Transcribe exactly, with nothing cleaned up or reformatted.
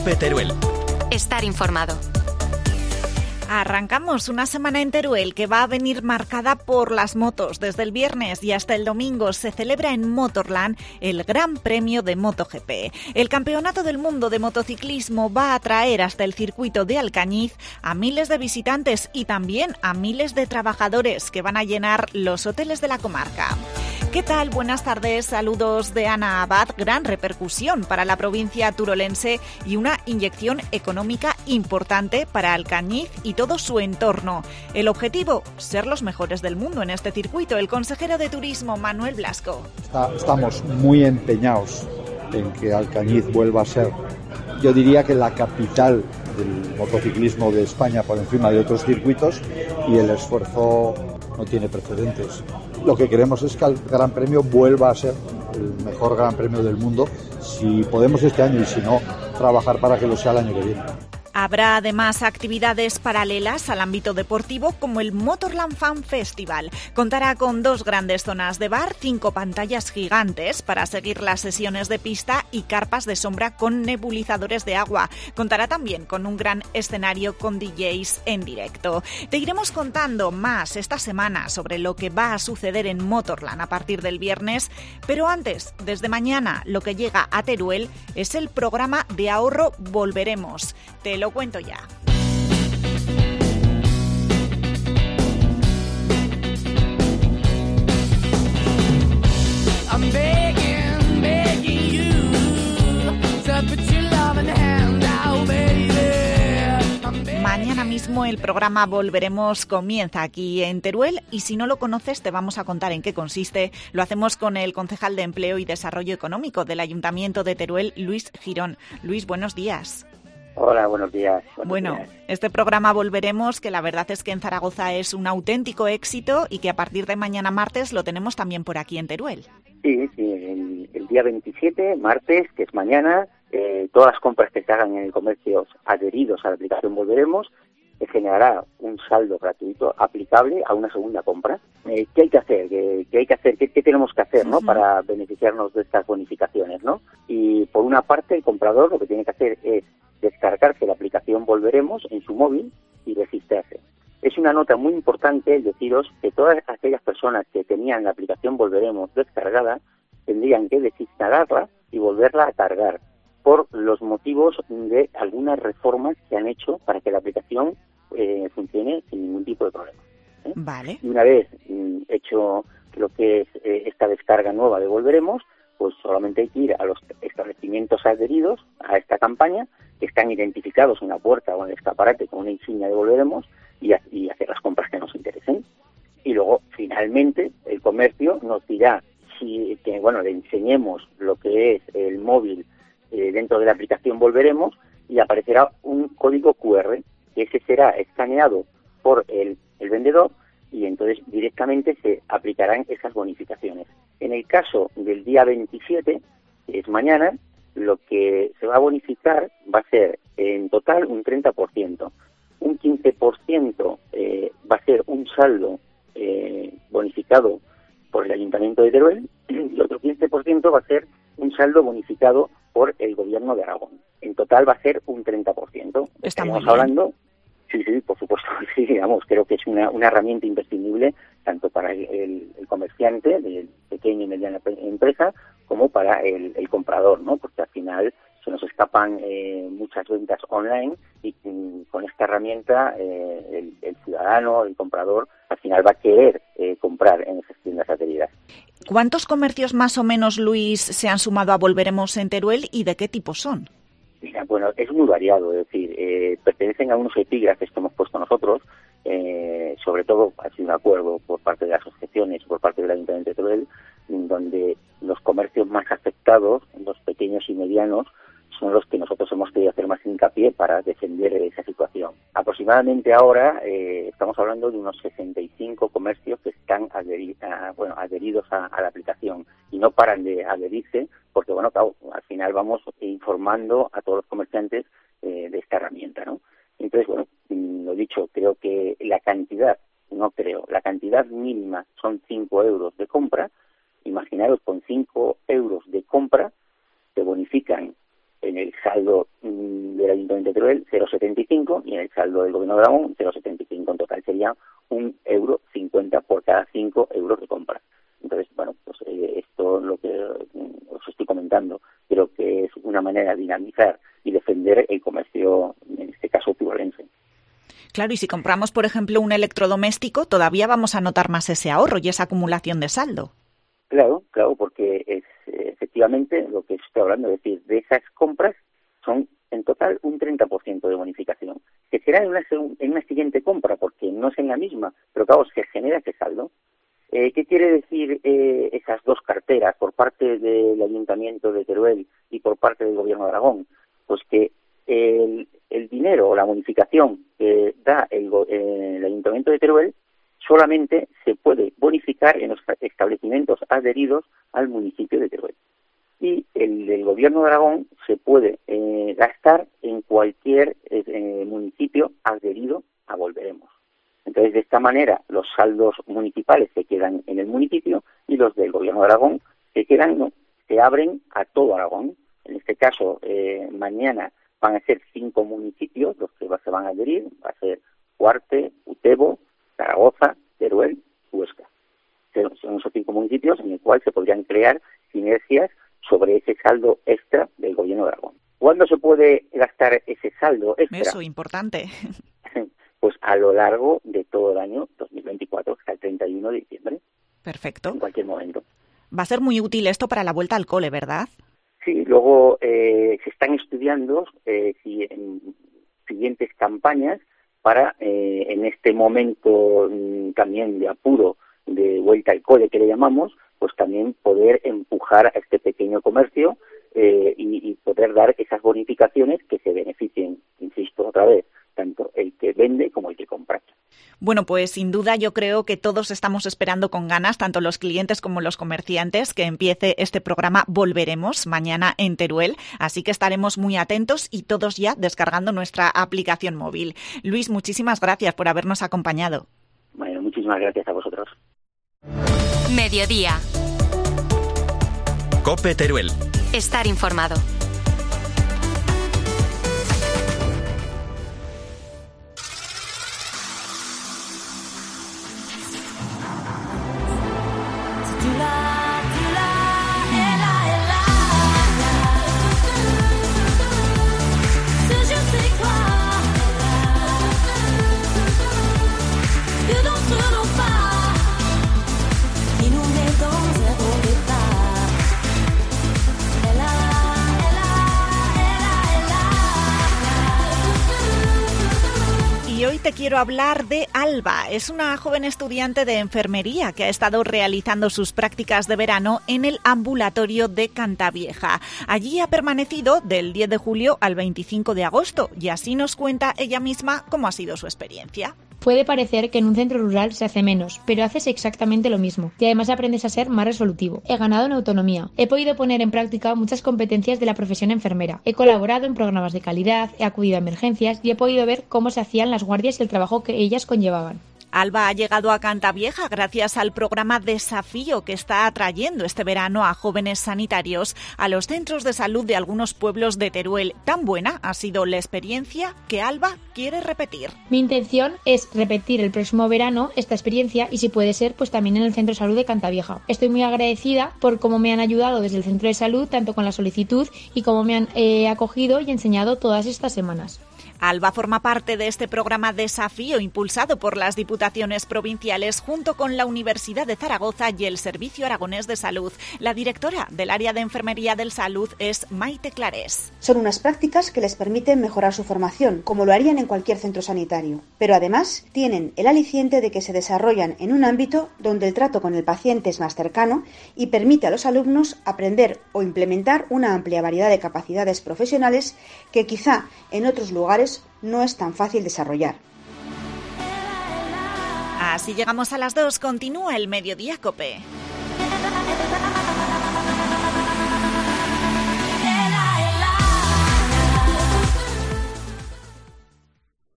COPE Teruel. Estar informado. Arrancamos una semana en Teruel que va a venir marcada por las motos. Desde el viernes y hasta el domingo se celebra en Motorland el Gran Premio de MotoGP. El Campeonato del Mundo de Motociclismo va a atraer hasta el circuito de Alcañiz a miles de visitantes y también a miles de trabajadores que van a llenar los hoteles de la comarca. ¿Qué tal? Buenas tardes, saludos de Ana Abad. Gran repercusión para la provincia turolense y una inyección económica importante para Alcañiz y todo su entorno. El objetivo, ser los mejores del mundo en este circuito. El consejero de Turismo, Manuel Blasco. Está, estamos muy empeñados en que Alcañiz vuelva a ser, yo diría que la capital del motociclismo de España por encima de otros circuitos, y el esfuerzo no tiene precedentes. Lo que queremos es que el Gran Premio vuelva a ser el mejor Gran Premio del mundo, si podemos este año, y si no, trabajar para que lo sea el año que viene. Habrá además actividades paralelas al ámbito deportivo como el Motorland Fan Festival. Contará con dos grandes zonas de bar, cinco pantallas gigantes para seguir las sesiones de pista y carpas de sombra con nebulizadores de agua. Contará también con un gran escenario con D Js en directo. Te iremos contando más esta semana sobre lo que va a suceder en Motorland a partir del viernes, pero antes, desde mañana, lo que llega a Teruel es el programa de ahorro Volveremos. Te lo cuento ya. I'm begging, begging you to put your loving hand out, baby. Mañana mismo el programa Volveremos comienza aquí en Teruel, y si no lo conoces te vamos a contar en qué consiste. Lo hacemos con el concejal de Empleo y Desarrollo Económico del Ayuntamiento de Teruel, Luis Girón. Luis, buenos días. Hola, buenos días. Buenos bueno, días. Este programa Volveremos, que la verdad es que en Zaragoza es un auténtico éxito y que a partir de mañana martes lo tenemos también por aquí en Teruel. Sí, sí, el, el día veintisiete, martes, que es mañana, eh, todas las compras que se hagan en el comercio adheridos a la aplicación Volveremos, se generará un saldo gratuito aplicable a una segunda compra. Eh, ¿Qué hay que hacer? ¿Qué, qué hay que hacer? ¿Qué, qué tenemos que hacer, ¿no? Uh-huh. Para beneficiarnos de estas bonificaciones, ¿no? Y por una parte, el comprador lo que tiene que hacer es descargarse la aplicación Volveremos en su móvil y registrarse. Es una nota muy importante el deciros que todas aquellas personas que tenían la aplicación Volveremos descargada tendrían que desinstalarla y volverla a cargar por los motivos de algunas reformas que han hecho para que la aplicación eh, funcione sin ningún tipo de problema. ¿eh? Vale. Y una vez mm, hecho lo que es eh, esta descarga nueva de Volveremos, pues solamente hay que ir a los establecimientos adheridos a esta campaña, que están identificados en la puerta o en el escaparate con una insignia de Volveremos, y, a, y hacer las compras que nos interesen. Y luego, finalmente, el comercio nos dirá si, que, bueno, le enseñemos lo que es el móvil eh, dentro de la aplicación Volveremos, y aparecerá un código cu erre, que ese será escaneado por el, el vendedor, y entonces directamente se aplicarán esas bonificaciones. En el caso del día veintisiete, que es mañana, lo que se va a bonificar va a ser en total un treinta por ciento. Un quince por ciento eh, va a ser un saldo eh, bonificado por el Ayuntamiento de Teruel, y otro quince por ciento va a ser un saldo bonificado por el Gobierno de Aragón. En total va a ser un treinta por ciento. Estamos hablando... Sí, sí, por supuesto, sí, digamos, creo que es una, una herramienta imprescindible tanto para el, el, el comerciante de pequeña y mediana empresa como para el, el comprador, ¿no? Porque al final se nos escapan eh, muchas ventas online, y mm, con esta herramienta eh, el, el ciudadano, el comprador, al final va a querer eh, comprar en esas tiendas adheridas. ¿Cuántos comercios más o menos, Luis, se han sumado a Volveremos en Teruel y de qué tipo son? Mira, bueno, es muy variado, es decir, eh, pertenecen a unos epígrafes que hemos puesto nosotros, eh, sobre todo ha sido un acuerdo por parte de las asociaciones, por parte del Ayuntamiento de Teruel, donde los comercios más afectados, los pequeños y medianos, son los que nosotros hemos querido hacer más hincapié para defender esa situación. Aproximadamente ahora eh, estamos hablando de unos sesenta y cinco comercios que están adheri- a, bueno, adheridos a, a la aplicación, y no paran de adherirse porque, bueno, claro, al final vamos informando a todos los comerciantes eh, de esta herramienta, ¿no? Entonces, bueno, lo dicho, creo que la cantidad, no creo, la cantidad mínima son cinco euros de compra. Imaginaros, con cinco euros de compra te bonifican en el saldo mmm, del Ayuntamiento de Teruel cero coma setenta y cinco y en el saldo del Gobierno de Aragón cero coma setenta y cinco. En total sería un euro cincuenta por cada cinco euros de compra. Entonces, bueno, pues eh, esto lo que os estoy comentando, creo que es una manera de dinamizar y defender el comercio, en este caso turolense. Claro, y si compramos, por ejemplo, un electrodoméstico, todavía vamos a notar más ese ahorro y esa acumulación de saldo. Claro, claro, porque es eh, efectivamente lo que estoy hablando, es decir, de esas compras son en total un treinta por ciento de bonificación, que será en una, en una siguiente compra, porque no es en la misma, pero claro, se genera ese saldo. Eh, ¿Qué quiere decir eh, esas dos carteras por parte del Ayuntamiento de Teruel y por parte del Gobierno de Aragón? Pues que el, el dinero o la bonificación que da el, el Ayuntamiento de Teruel solamente se puede bonificar en los establecimientos adheridos al municipio de Teruel. Y el del Gobierno de Aragón se puede eh, gastar en cualquier eh, municipio adherido a Volveremos. Entonces, de esta manera, los saldos municipales se quedan en el municipio y los del Gobierno de Aragón se quedan, no, se abren a todo Aragón. En este caso, eh, mañana van a ser cinco municipios los que se van a adherir. Va a ser Huarte, Utebo, Zaragoza, Teruel, Huesca. Son esos cinco municipios en el cual se podrían crear sinergias sobre ese saldo extra del Gobierno de Aragón. ¿Cuándo se puede gastar ese saldo extra? Eso, importante. Pues a lo largo de todo el año dos mil veinticuatro, hasta el treinta y uno de diciembre. Perfecto. En cualquier momento. Va a ser muy útil esto para la vuelta al cole, ¿verdad? Sí, luego eh, se están estudiando eh, si en siguientes campañas para, eh, en este momento mm, también de apuro, de vuelta al cole que le llamamos, pues también poder empujar a este pequeño comercio eh, y, y poder dar esas bonificaciones que se beneficien, insisto otra vez, tanto el que vende como el que compra. Bueno, pues sin duda yo creo que todos estamos esperando con ganas, tanto los clientes como los comerciantes, que empiece este programa Volveremos mañana en Teruel, así que estaremos muy atentos y todos ya descargando nuestra aplicación móvil. Luis, muchísimas gracias por habernos acompañado. Bueno, muchísimas gracias a vosotros. Mediodía. COPE Teruel. Estar informado. Y hoy te quiero hablar de Alba. Es una joven estudiante de enfermería que ha estado realizando sus prácticas de verano en el ambulatorio de Cantavieja. Allí ha permanecido del diez de julio al veinticinco de agosto y así nos cuenta ella misma cómo ha sido su experiencia. Puede parecer que en un centro rural se hace menos, pero haces exactamente lo mismo y además aprendes a ser más resolutivo. He ganado en autonomía. He podido poner en práctica muchas competencias de la profesión enfermera. He colaborado en programas de calidad, he acudido a emergencias y he podido ver cómo se hacían las guardias y el trabajo que ellas conllevaban. Alba ha llegado a Cantavieja gracias al programa Desafío que está atrayendo este verano a jóvenes sanitarios a los centros de salud de algunos pueblos de Teruel. Tan buena ha sido la experiencia que Alba quiere repetir. Mi intención es repetir el próximo verano esta experiencia y si puede ser, pues también en el centro de salud de Cantavieja. Estoy muy agradecida por cómo me han ayudado desde el centro de salud, tanto con la solicitud y cómo me han eh, acogido y enseñado todas estas semanas. Alba forma parte de este programa Desafío impulsado por las diputaciones provinciales junto con la Universidad de Zaragoza y el Servicio Aragonés de Salud. La directora del área de enfermería del salud es Maite Clarés. Son unas prácticas que les permiten mejorar su formación, como lo harían en cualquier centro sanitario. Pero además tienen el aliciente de que se desarrollan en un ámbito donde el trato con el paciente es más cercano y permite a los alumnos aprender o implementar una amplia variedad de capacidades profesionales que quizá en otros lugares no es tan fácil desarrollar. Así llegamos a las dos. Continúa el Mediodía COPE.